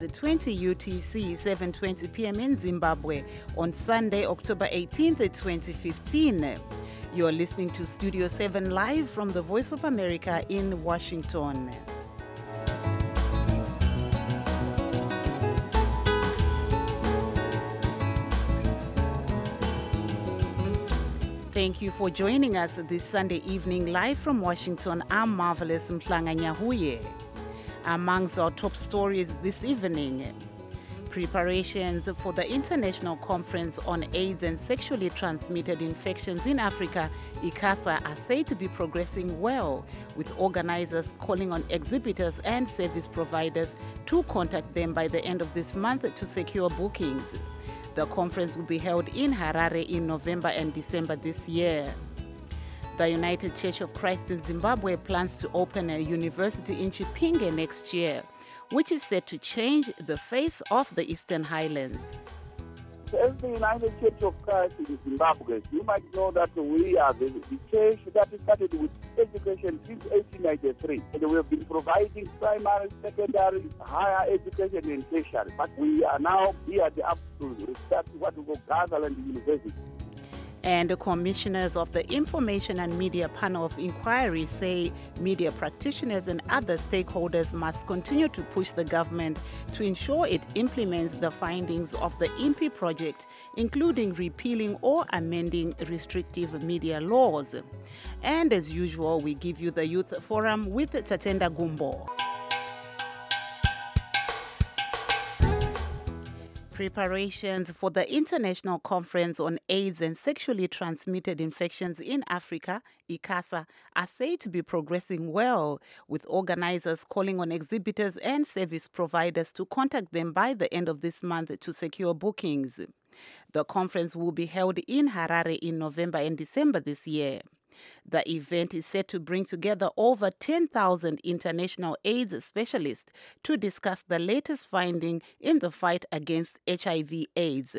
The 20 UTC, 7:20 p.m. in Zimbabwe on Sunday, October 18th, 2015. You're listening to Studio 7 live from the Voice of America in Washington. Thank you for joining us this Sunday evening live from Washington. I'm Marvelous Mhlanga Nyahuye. Amongst our top stories this evening, preparations for the International Conference on AIDS and Sexually Transmitted Infections in Africa, ICASA, are said to be progressing well, with organizers calling on exhibitors and service providers to contact them by the end of this month to secure bookings. The conference will be held in Harare in November and December this year. The United Church of Christ in Zimbabwe plans to open a university in Chipinge next year, which is set to change the face of the Eastern Highlands. As the United Church of Christ in Zimbabwe, you might know that we are the church that started with education since 1893. And we have been providing primary, secondary, higher education and tertiary. But we are now geared up to start what we call Gazaland University. And the commissioners of the Information and Media Panel of Inquiry say media practitioners and other stakeholders must continue to push the government to ensure it implements the findings of the IMPI project, including repealing or amending restrictive media laws. And as usual, we give you the Youth Forum with Tatenda Gumbo. Preparations for the International Conference on AIDS and Sexually Transmitted Infections in Africa, ICASA, are said to be progressing well, with organizers calling on exhibitors and service providers to contact them by the end of this month to secure bookings. The conference will be held in Harare in November and December this year. The event is set to bring together over 10,000 international AIDS specialists to discuss the latest finding in the fight against HIV/AIDS.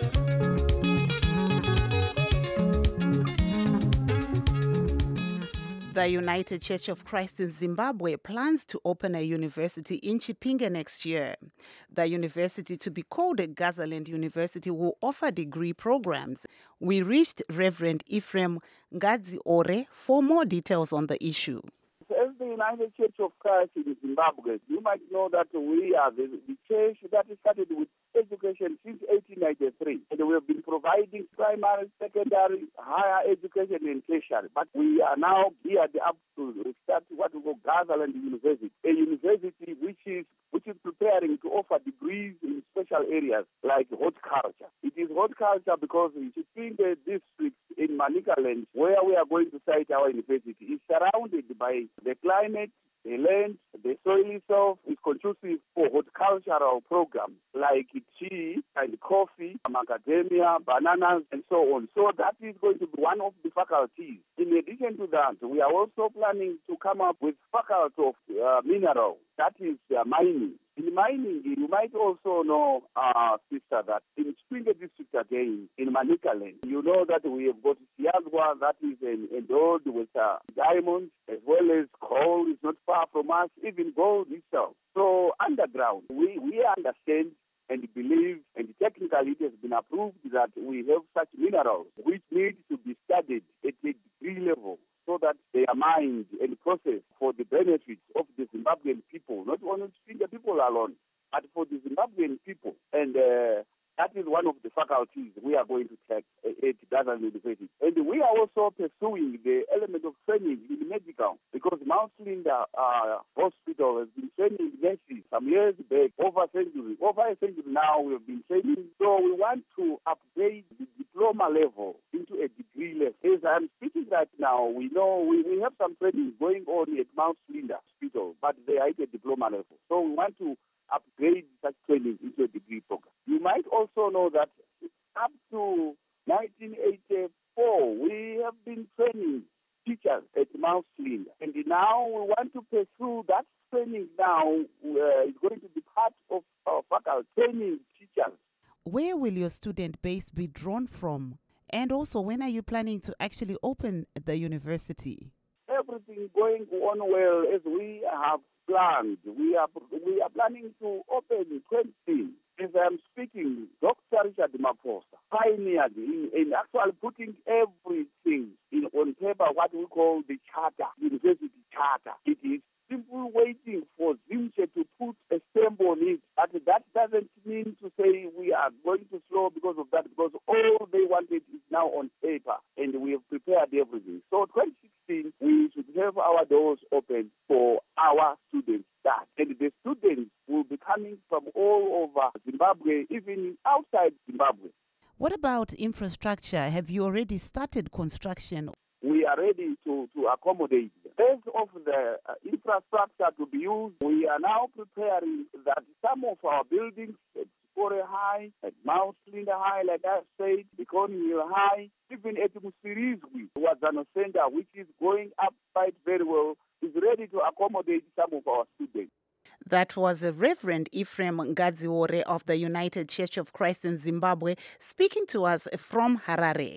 The United Church of Christ in Zimbabwe plans to open a university in Chipinge next year. The university, to be called Gazaland University, will offer degree programs. We reached Reverend Ephraim Ngazi-Ore for more details on the issue. As the United Church of Christ in Zimbabwe, you might know that we are the church that started with education since 1893. And we have been providing primary, secondary, higher education and tertiary. But we are now geared up to start what we call Gazaland University, a university which is preparing to offer degrees in special areas like horticulture. It is horticulture because Chipinge district in Manicaland, where we are going to site our university, is surrounded by the climate, the land, the soil itself is conducive for horticultural programs like tea and coffee, macadamia, bananas, and so on. So that is going to be one of the faculties. In addition to that, we are also planning to come up with faculty of mineral, that is mining. In mining, you might also know, sister, that in Chipinge district again, in Manicaland, you know that we have got Siagwa, that is endowed with diamonds, as well as coal is not far from us, even gold itself. So underground, we understand and believe, and technically it has been approved that we have such minerals which need to be studied at a degree level, so that they are mined and processed for the benefits of the Zimbabwean people, not only the people alone, but for the Zimbabwean people. And that is one of the faculties we are going to take at Gazaland University. And we are also pursuing the element of training in medical, because Mount Slinda Hospital has been training nurses some years back, over a century now we have been training. So we want to upgrade the diploma level into a degree level. As I'm speaking right now, we know we have some training going on at Mount Slinda Hospital, but they are at a diploma level. So we want to upgrade such training into a degree program. You might also know that up to 1984, we have been training teachers at Mount Slinda. And now we want to pursue that training now. It's going to be part of our faculty training teachers. Where will your student base be drawn from? And also, when are you planning to actually open the university? Everything going on well, as we have planned. We are planning to open 20. As I'm speaking, Dr. Richard Maphosa pioneered in actually putting everything on paper, what we call the charter, university charter. It is simply waiting for Zimche to put a stamp on it. But that doesn't mean to say we are going to slow because of that, because all they wanted is now on paper, and we have prepared everything. So 2016, we should have our doors open for our students. And the students will be coming from all over Zimbabwe, even outside Zimbabwe. What about infrastructure? Have you already started construction? We are ready to accommodate. Based off the infrastructure to be used, we are now preparing that some of our buildings at Kore High, at Mount Linda High, like I said, Ikoni Hill High, even at Musirizwi, Wazano Center, which is going up quite very well, is ready to accommodate some of our students. That was Reverend Ephraim Ngadziore of the United Church of Christ in Zimbabwe speaking to us from Harare.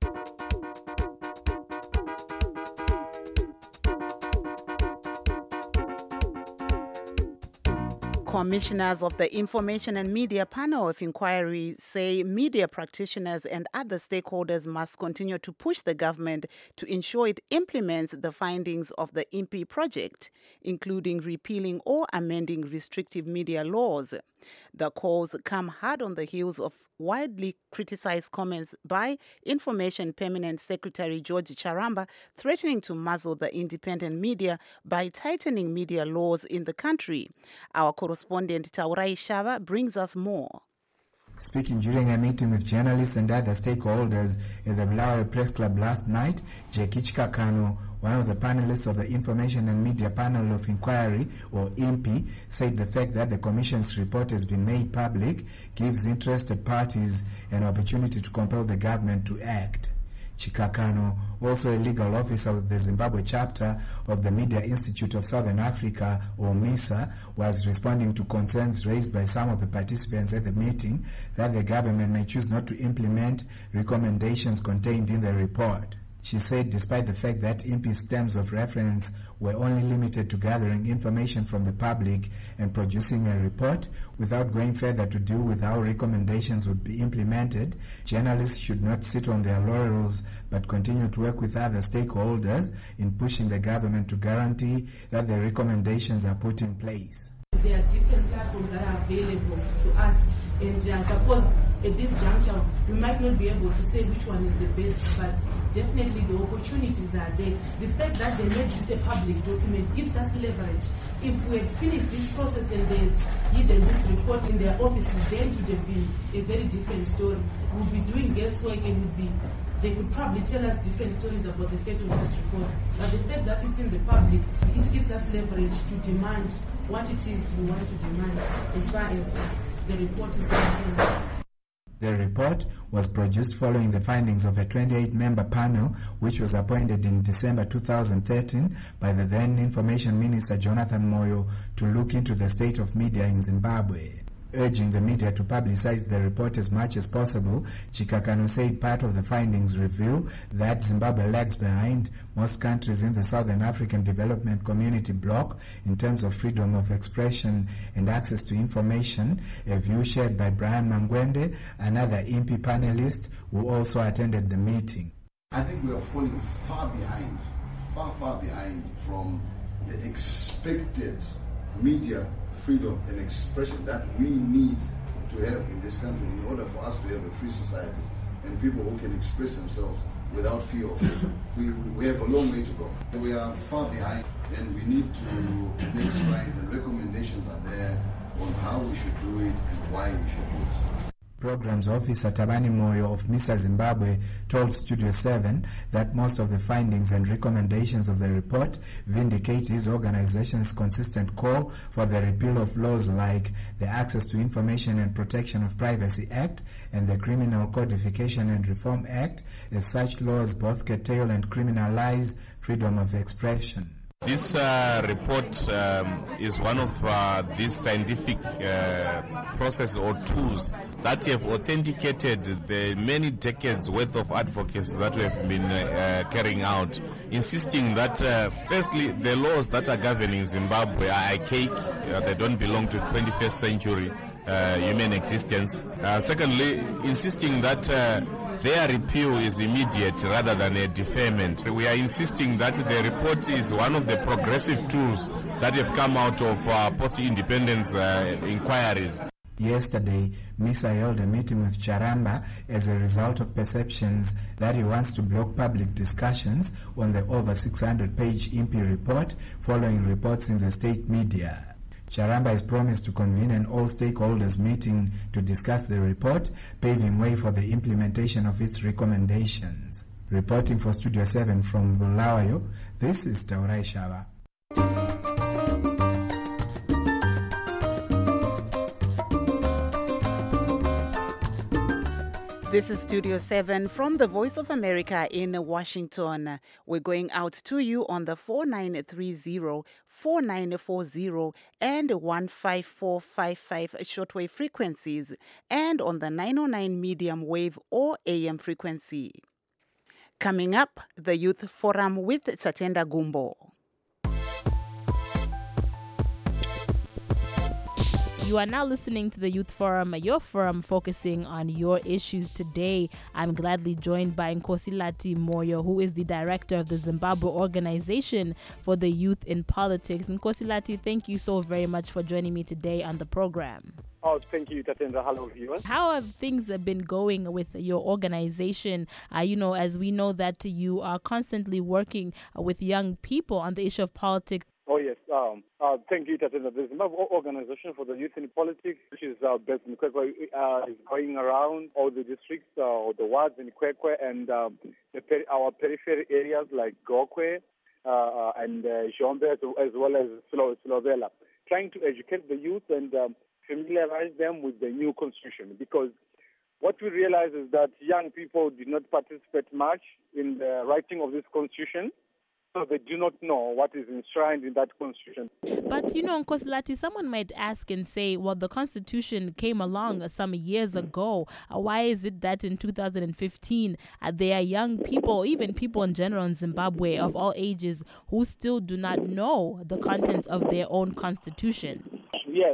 Commissioners of the Information and Media Panel of Inquiry say media practitioners and other stakeholders must continue to push the government to ensure it implements the findings of the IMPI project, including repealing or amending restrictive media laws. The calls come hard on the heels of widely criticized comments by Information Permanent Secretary George Charamba threatening to muzzle the independent media by tightening media laws in the country. Our correspondent Taurai Shava brings us more. Speaking during a meeting with journalists and other stakeholders at the Bulawayo Press Club last night, Jackie Chikakano, one of the panelists of the Information and Media Panel of Inquiry, or IMPI, said the fact that the Commission's report has been made public gives interested parties an opportunity to compel the government to act. Chikakano, also a legal officer of the Zimbabwe chapter of the Media Institute of Southern Africa, or MISA, was responding to concerns raised by some of the participants at the meeting that the government may choose not to implement recommendations contained in the report. She said despite the fact that IMPI's terms of reference were only limited to gathering information from the public and producing a report, without going further to deal with how recommendations would be implemented, journalists should not sit on their laurels but continue to work with other stakeholders in pushing the government to guarantee that the recommendations are put in place. There are different platforms that are available to us, and suppose at this juncture we might not be able to say which one is the best, but definitely the opportunities are there. The fact that they made this a public document gives us leverage. If we had finished this process and they had hidden this report in their offices, then it would have been a very different story. We would be doing guesswork and they could probably tell us different stories about the fate of this report. But the fact that it's in the public, it gives us leverage to demand what it is we want to demand as far as the report is concerned. The report was produced following the findings of a 28-member panel which was appointed in December 2013 by the then Information Minister Jonathan Moyo to look into the state of media in Zimbabwe. Urging the media to publicize the report as much as possible, Chikakano said part of the findings reveal that Zimbabwe lags behind most countries in the Southern African Development Community bloc in terms of freedom of expression and access to information, a view shared by Brian Mangwende, another IMPI panelist who also attended the meeting. I think we are falling far behind from the expected media freedom and expression that we need to have in this country in order for us to have a free society and people who can express themselves without fear of it. We have a long way to go. We are far behind and we need to make strides, and recommendations are there on how we should do it and why we should do it. Programs Officer Tabani Moyo of MISA Zimbabwe told Studio 7 that most of the findings and recommendations of the report vindicate his organization's consistent call for the repeal of laws like the Access to Information and Protection of Privacy Act and the Criminal Codification and Reform Act, as such laws both curtail and criminalize freedom of expression. This report is one of these scientific process or tools that have authenticated the many decades worth of advocacy that we have been carrying out, insisting that firstly the laws that are governing Zimbabwe are archaic, they don't belong to 21st century human existence. Secondly, insisting that their repeal is immediate rather than a deferment. We are insisting that the report is one of the progressive tools that have come out of post-independence inquiries. Yesterday, MISA held a meeting with Charamba as a result of perceptions that he wants to block public discussions on the over 600-page IMPI report following reports in the state media. Charamba has promised to convene an all-stakeholders meeting to discuss the report, paving way for the implementation of its recommendations. Reporting for Studio 7 from Bulawayo, this is Taurai Shava. This is Studio 7 from the Voice of America in Washington. We're going out to you on the 4930, 4940, and 15455 shortwave frequencies, and on the 909 medium wave or AM frequency. Coming up, the Youth Forum with Satenda Gumbo. You are now listening to the Youth Forum, your forum focusing on your issues today. I'm gladly joined by Nkosilati Moyo, who is the director of the Zimbabwe Organization for the Youth in Politics. Nkosilati, thank you so very much for joining me today on the program. Oh, thank you, Tatenda. Hello, viewers. How have things been going with your organization? As we know that you are constantly working with young people on the issue of politics. Oh, yes. Thank you, Tatenda. The Zimbabwe Organization for the Youth in Politics, which is based in Kwekwe, is going around all the districts or the wards in Kwekwe and our periphery areas like Gokwe and Zhombe, as well as Slovela, trying to educate the youth and familiarize them with the new constitution. Because what we realize is that young people did not participate much in the writing of this constitution. So they do not know what is enshrined in that constitution. But, Nkosilati, someone might ask and say, well, the constitution came along some years ago. Why is it that in 2015 there are young people, even people in general in Zimbabwe of all ages, who still do not know the contents of their own constitution? Yes.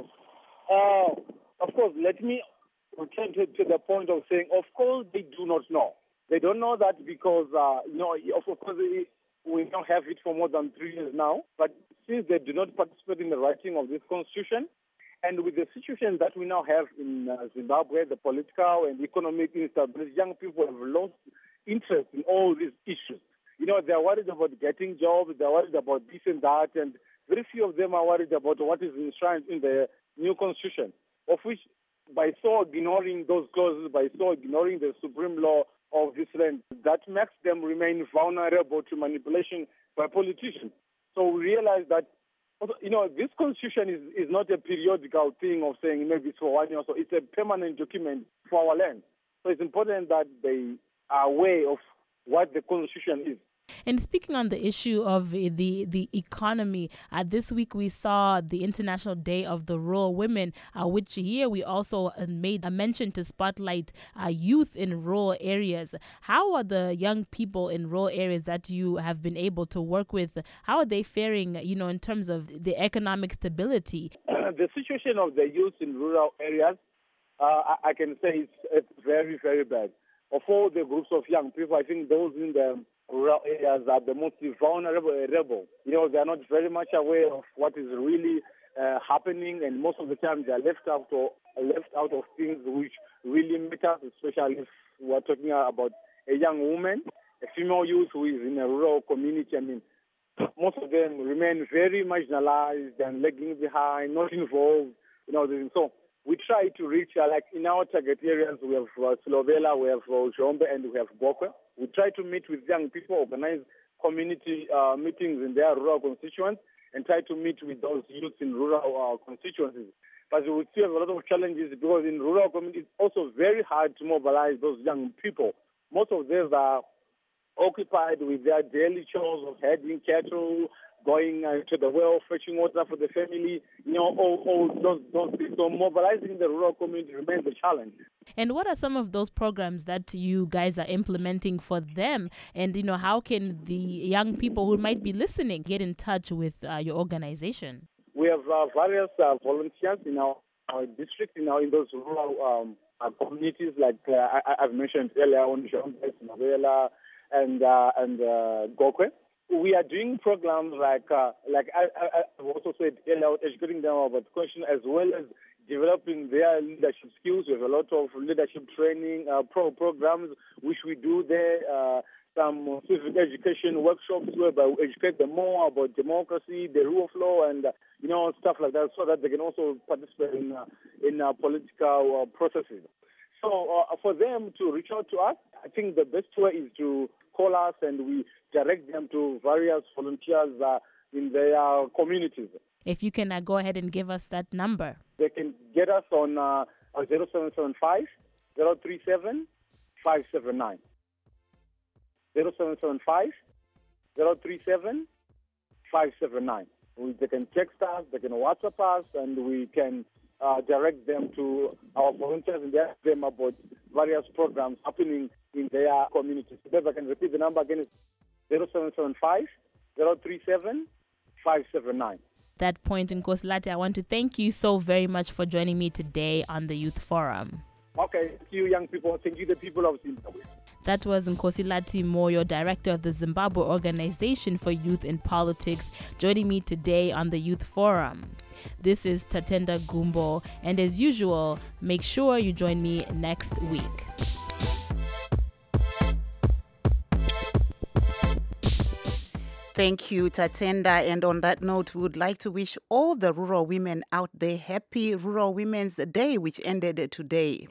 Of course, let me return to the point of saying, of course, they do not know. They don't know that because, of course, we now have it for more than 3 years now, but since they do not participate in the writing of this constitution, and with the situation that we now have in Zimbabwe, the political and economic instability, young people have lost interest in all these issues. They're worried about getting jobs, they're worried about this and that, and very few of them are worried about what is enshrined in the new constitution, of which by so ignoring those clauses, by so ignoring the supreme law of this land, that makes them remain vulnerable to manipulation by politicians. So we realize that, this constitution is not a periodical thing of saying maybe it's for 1 year or so. It's a permanent document for our land. So it's important that they are aware of what the constitution is. And speaking on the issue of the economy, this week we saw the International Day of the Rural Women, which here we also made a mention to spotlight youth in rural areas. How are the young people in rural areas that you have been able to work with, how are they faring, in terms of the economic stability? The situation of the youth in rural areas, I can say it's very, very bad. Of all the groups of young people, I think those in the rural areas are the most vulnerable. They are not very much aware of what is really happening, and most of the time they are left out of things which really matter, especially if we are talking about a young woman, a female youth who is in a rural community. I mean, most of them remain very marginalized and lagging behind, not involved. So we try to reach, like in our target areas, we have Slovela, we have Zhombe, and we have Gokwe. We try to meet with young people, organize community meetings in their rural constituents, and try to meet with those youths in rural constituencies. But we still have a lot of challenges because in rural communities, it's also very hard to mobilize those young people. Most of them are occupied with their daily chores of herding cattle, going to the well, fetching water for the family, all those things. So mobilizing the rural community remains a challenge. And what are some of those programs that you guys are implementing for them? And, how can the young people who might be listening get in touch with your organization? We have various volunteers in our district, in those rural communities, like I've mentioned earlier on, Novella and Gokwe. We are doing programs like I've also said earlier, educating them about the question, as well as developing their leadership skills. We have a lot of leadership training programs which we do there. Some civic education workshops whereby we educate them more about democracy, the rule of law, and stuff like that, so that they can also participate in political processes. So for them to reach out to us, I think the best way is to call us, and we direct them to various volunteers in their communities. If you can go ahead and give us that number. They can get us on 0775 037 579. 0775 037 579. They can text us, they can WhatsApp us, and we can direct them to our volunteers and ask them about various programs happening in their communities. If I can repeat the number again, it's 0775 037 579. That point, Nkosilati, I want to thank you so very much for joining me today on the Youth Forum. Okay, thank you, young people. Thank you, the people of Zimbabwe. That was Nkosilati Moyo, director of the Zimbabwe Organization for Youth in Politics, joining me today on the Youth Forum. This is Tatenda Gumbo, and as usual, make sure you join me next week. Thank you, Tatenda. And on that note, we would like to wish all the rural women out there happy Rural Women's Day, which ended today.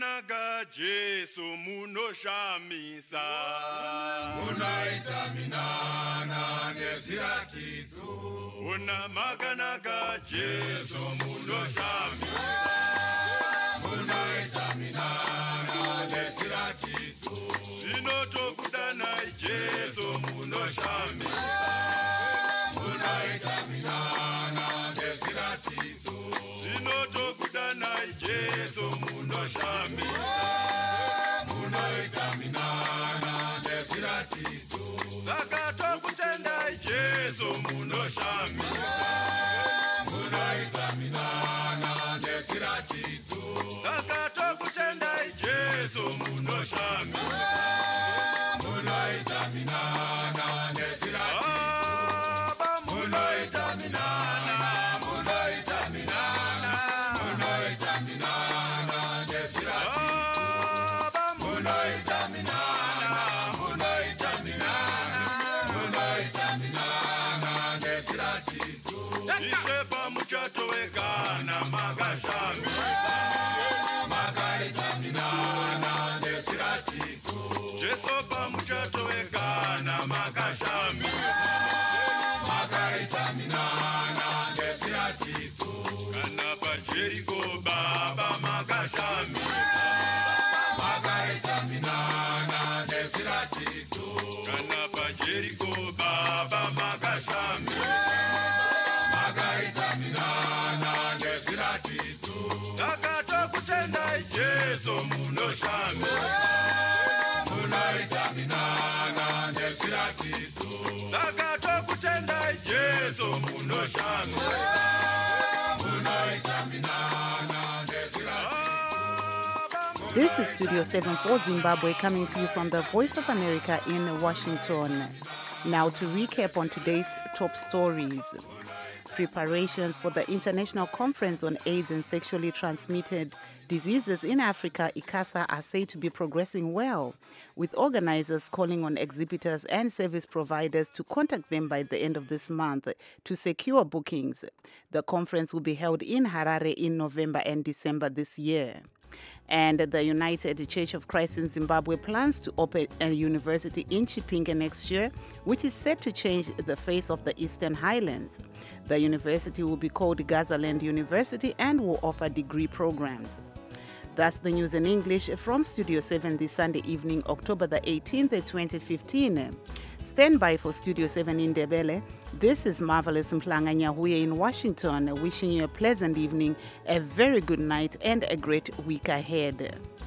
This is Studio 7 for Zimbabwe, coming to you from the Voice of America in Washington. Now to recap on today's top stories. Preparations for the International Conference on AIDS and Sexually Transmitted Diseases in Africa, ICASA, are said to be progressing well, with organizers calling on exhibitors and service providers to contact them by the end of this month to secure bookings. The conference will be held in Harare in November and December this year. And the United Church of Christ in Zimbabwe plans to open a university in Chipinge next year, which is set to change the face of the Eastern Highlands. The university will be called Gazaland University and will offer degree programs. That's the news in English from Studio 7 this Sunday evening, October the 18th, 2015. Stand by for Studio 7 in Ndebele. This is Marvelous Mhlanga Nyahuye in Washington, wishing you a pleasant evening, a very good night, and a great week ahead.